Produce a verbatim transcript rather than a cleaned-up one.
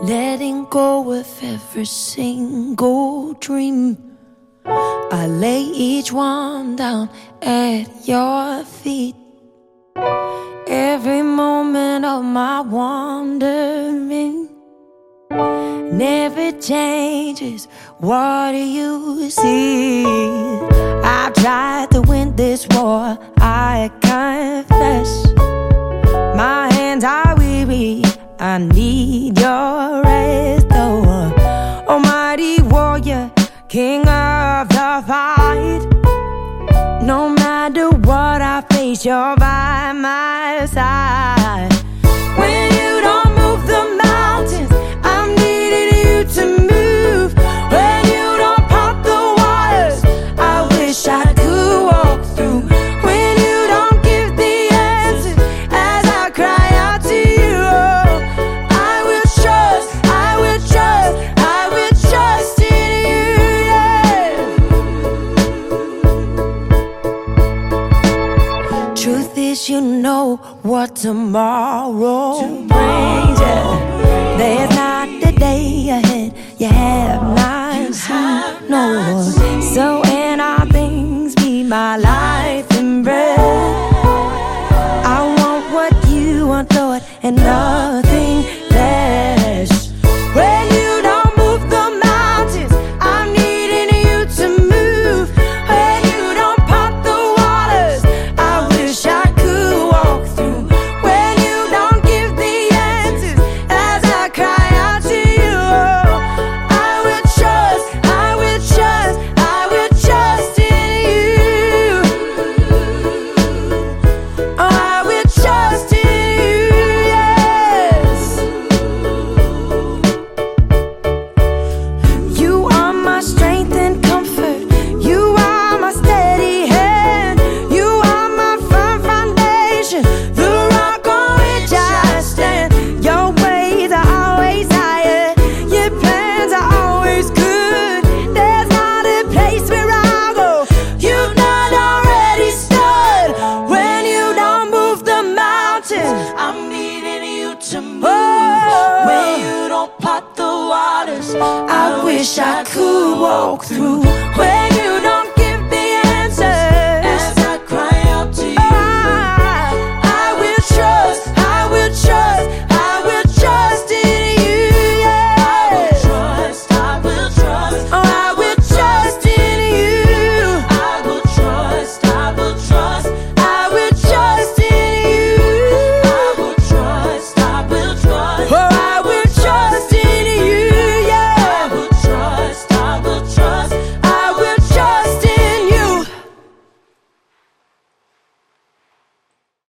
letting go of every single dream. I lay each one down at your feet. Every moment of my wandering never changes. What do you see? I've tried to win this war, I confess. My hands are weary, I need your rest. Oh, almighty warrior, king of the fight. No matter what I face, you're by my side. When you don't move the mountains, I'm needing you to move. When you don't part the waters, I wish I could walk through. When you don't give the answers as I cry out to you, oh, I will trust, I will trust, I will trust in you, yeah. Truth is, you know what tomorrow, tomorrow brings, yeah. There's not a day ahead you have not seen, no. So in all things be my life and breath. I want what you want, Lord, and nothing less. When you don't move the mountains, I'm needing you to move. When you don't part the waters, I wish I could walk through. When you don't give the answers as I cry out to you, oh, I will trust, I will trust, I will trust in you. Oh, I will trust in you, yes. You are my strength and comfort. You are my steady hand. You are my firm foundation, the rock on which I stand. Your ways are always higher, your plans are always good. There's not a place where I'll go you've not already stood. When you don't move the mountains, I'm needing you to move. When you don't part the waters, I wish I could walk through.